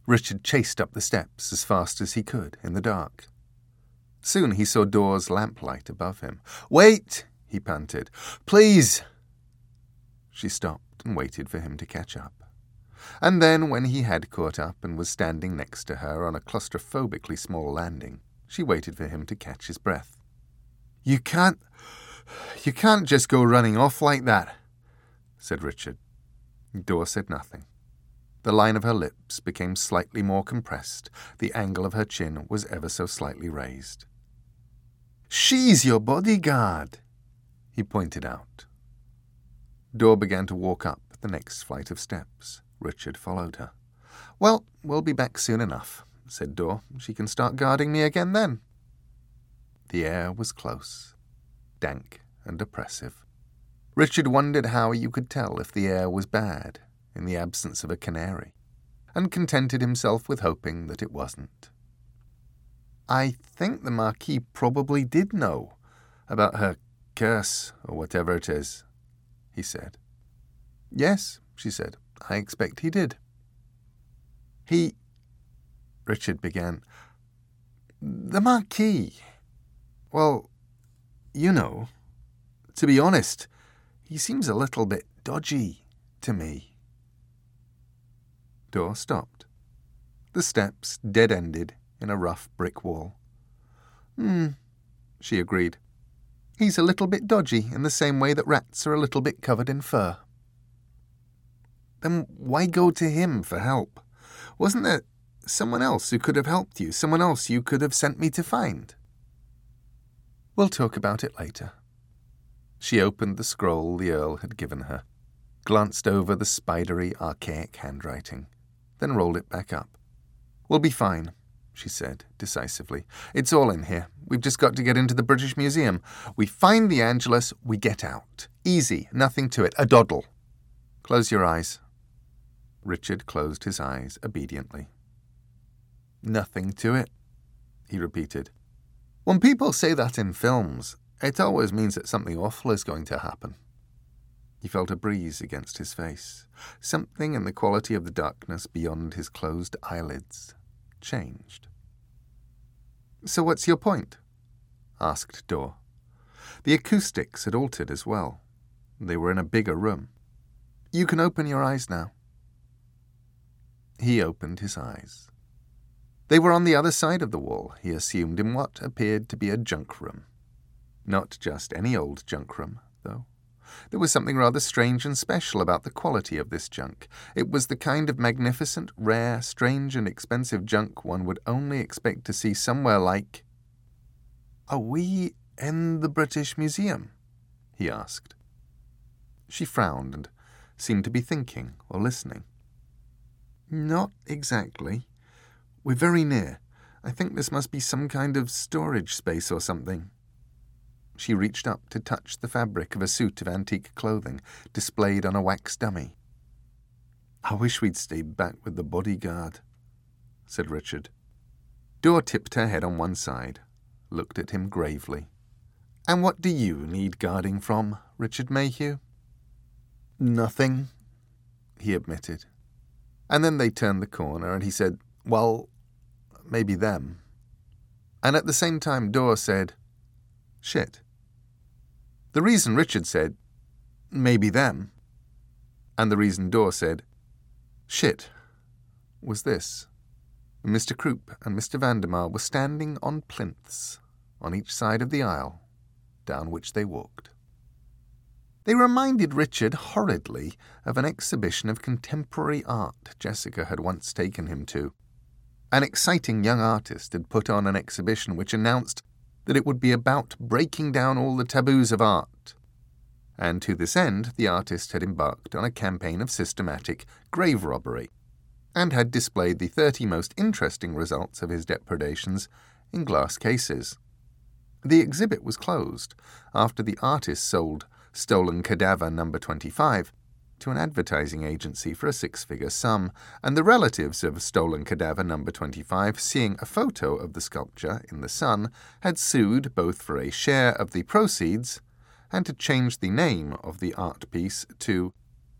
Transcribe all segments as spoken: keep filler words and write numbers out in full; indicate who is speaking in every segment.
Speaker 1: Richard chased up the steps as fast as he could in the dark. Soon he saw Dor's lamplight above him. "Wait!" he panted. "Please!" She stopped and waited for him to catch up. And then, when he had caught up and was standing next to her on a claustrophobically small landing, she waited for him to catch his breath. "You can't... you can't just go running off like that," said Richard. Dor said nothing. The line of her lips became slightly more compressed. The angle of her chin was ever so slightly raised. "She's your bodyguard," he pointed out. Dor began to walk up the next flight of steps. Richard followed her. "Well, we'll be back soon enough," said Dor. "She can start guarding me again then." The air was close, dank and oppressive. Richard wondered how you could tell if the air was bad in the absence of a canary, and contented himself with hoping that it wasn't. "I think the Marquis probably did know about her curse, or whatever it is," he said. "Yes," she said, "I expect he did." He... Richard began. "The Marquis... well, you know, to be honest, he seems a little bit dodgy to me." Dor stopped. The steps dead-ended in a rough brick wall. Hmm, she agreed. "He's a little bit dodgy in the same way that rats are a little bit covered in fur." "Then why go to him for help? Wasn't there someone else who could have helped you, someone else you could have sent me to find?" "We'll talk about it later." She opened the scroll the Earl had given her, glanced over the spidery, archaic handwriting, then rolled it back up. "We'll be fine," she said decisively. "It's all in here. We've just got to get into the British Museum. We find the Angelus, we get out. Easy, nothing to it, a doddle. Close your eyes." Richard closed his eyes obediently. "Nothing to it," he repeated. "When people say that in films, it always means that something awful is going to happen." He felt a breeze against his face. Something in the quality of the darkness beyond his closed eyelids changed. "So what's your point?" asked Dor. The acoustics had altered as well. They were in a bigger room. "You can open your eyes now." He opened his eyes. They were on the other side of the wall, he assumed, in what appeared to be a junk room. Not just any old junk room, though. There was something rather strange and special about the quality of this junk. It was the kind of magnificent, rare, strange and expensive junk one would only expect to see somewhere like... "Are we in the British Museum?" he asked. She frowned and seemed to be thinking or listening. "Not exactly. We're very near. I think this must be some kind of storage space or something." She reached up to touch the fabric of a suit of antique clothing displayed on a wax dummy. "I wish we'd stayed back with the bodyguard," said Richard. Dor tipped her head on one side, looked at him gravely. "And what do you need guarding from, Richard Mayhew?" "Nothing," he admitted. And then they turned the corner and he said, "Well, maybe them." And at the same time Dor said, "Shit." The reason Richard said, "Maybe them," and the reason Dor said, "Shit," was this. Mister Croup and Mister Vandemar were standing on plinths on each side of the aisle down which they walked. They reminded Richard horridly of an exhibition of contemporary art Jessica had once taken him to. An exciting young artist had put on an exhibition which announced that it would be about breaking down all the taboos of art. And to this end, the artist had embarked on a campaign of systematic grave robbery, and had displayed the thirty most interesting results of his depredations in glass cases. The exhibit was closed after the artist sold Stolen Cadaver number twenty-five to an advertising agency for a six-figure sum, and the relatives of Stolen Cadaver number twenty-five, seeing a photo of the sculpture in the Sun, had sued both for a share of the proceeds and to change the name of the art piece to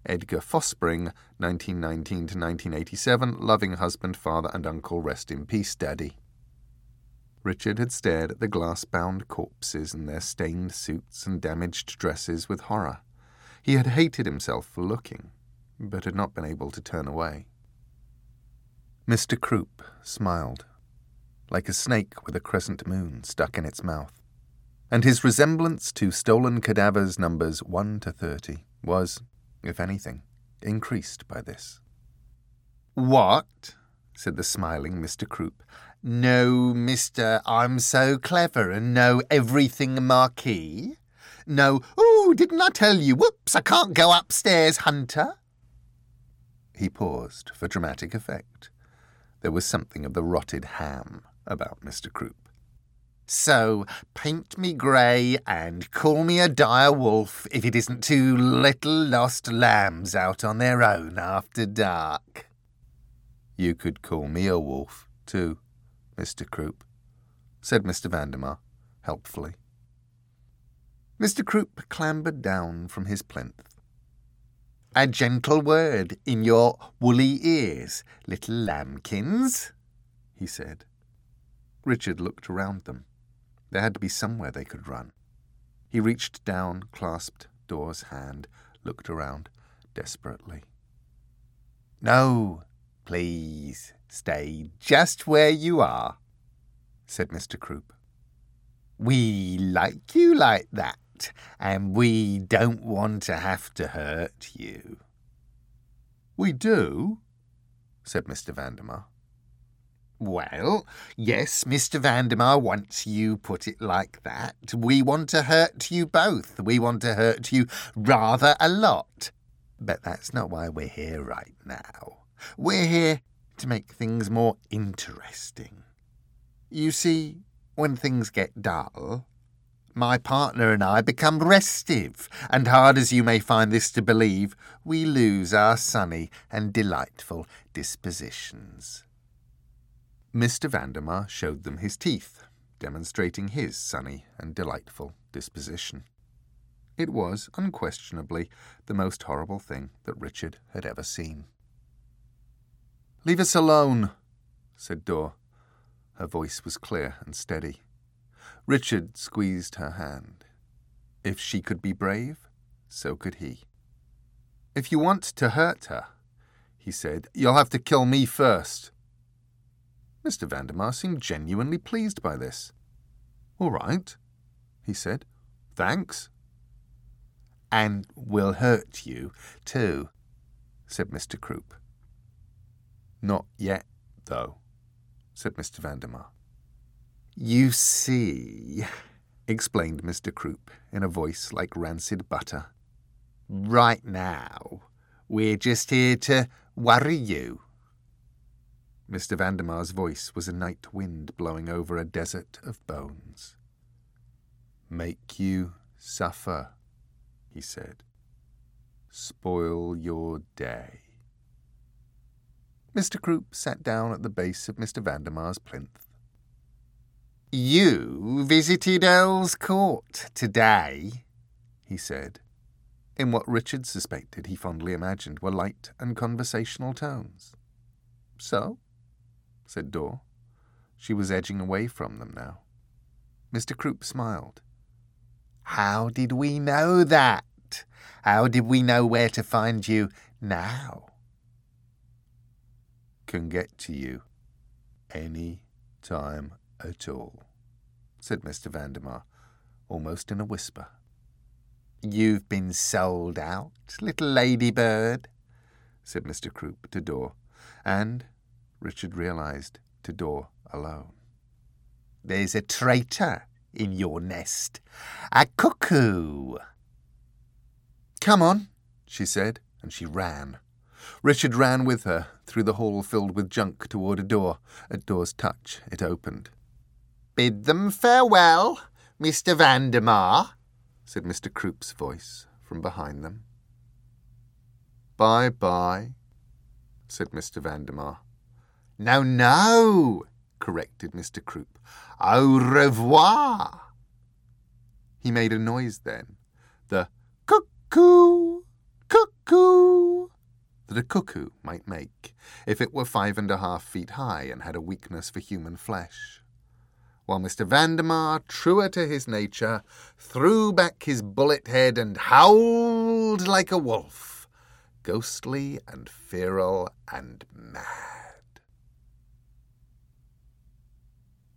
Speaker 1: Edgar Fospring, nineteen nineteen to nineteen eighty-seven, loving husband, father and uncle, rest in peace, Daddy. Richard had stared at the glass-bound corpses in their stained suits and damaged dresses with horror. He had hated himself for looking, but had not been able to turn away. Mister Croup smiled, like a snake with a crescent moon stuck in its mouth, and his resemblance to stolen cadavers numbers one to thirty was, if anything, increased by this. "What?" said the smiling Mister Croup. "No, Mister I'm so clever and know everything Marquis? No, oh, didn't I tell you? Whoops, I can't go upstairs, Hunter." He paused for dramatic effect. There was something of the rotted ham about Mister Croup. "So, paint me grey and call me a dire wolf if it isn't two little lost lambs out on their own after dark." "You could call me a wolf, too, Mister Croup," said Mister Vandermeer, helpfully. Mister Croup clambered down from his plinth. "A gentle word in your woolly ears, little lambkins," he said. Richard looked around them. There had to be somewhere they could run. He reached down, clasped Dor's hand, looked around desperately. "No, please, stay just where you are," said Mister Croup. "We like you like that, and we don't want to have to hurt you." "We do?" said Mister Vandermeer. "Well, yes, Mister Vandermeer, once you put it like that, we want to hurt you both. We want to hurt you rather a lot. But that's not why we're here right now. We're here to make things more interesting. You see, when things get dull, my partner and I become restive, and hard as you may find this to believe, we lose our sunny and delightful dispositions." Mister Vandermeer showed them his teeth, demonstrating his sunny and delightful disposition. It was, unquestionably, the most horrible thing that Richard had ever seen. "Leave us alone," said Dor. Her voice was clear and steady. Richard squeezed her hand. If she could be brave, so could he. "If you want to hurt her," he said, "you'll have to kill me first." Mister Vandermeer seemed genuinely pleased by this. "All right," he said. "Thanks." "And we'll hurt you, too," said Mister Croup. "Not yet, though," said Mister Vandermeer. "You see," explained Mister Croup in a voice like rancid butter, "right now, we're just here to worry you." Mister Vandermeer's voice was a night wind blowing over a desert of bones. "Make you suffer," he said. "Spoil your day." Mister Croup sat down at the base of Mister Vandermeer's plinth. "You visited Earl's Court today," he said, in what Richard suspected he fondly imagined were light and conversational tones. "So?" said Dor. She was edging away from them now. Mister Croup smiled. "How did we know that? How did we know where to find you now?" "Can get to you any time at all," said Mister Vandermeer, almost in a whisper. "You've been sold out, little ladybird," said Mister Croup to Dor, and, Richard realized, to Dor alone. "There's a traitor in your nest, a cuckoo." "Come on," she said, and she ran. Richard ran with her, through the hall filled with junk toward a door. At Dor's touch, it opened. "Bid them farewell, Mister Vandermeer," said Mister Croup's voice from behind them. "Bye-bye," said Mister Vandermeer. "No, no," corrected Mister Croup. "Au revoir." He made a noise then, the cuckoo cuckoo that a cuckoo might make if it were five and a half feet high and had a weakness for human flesh, while Mister Vandemar, truer to his nature, threw back his bullet head and howled like a wolf, ghostly and feral and mad.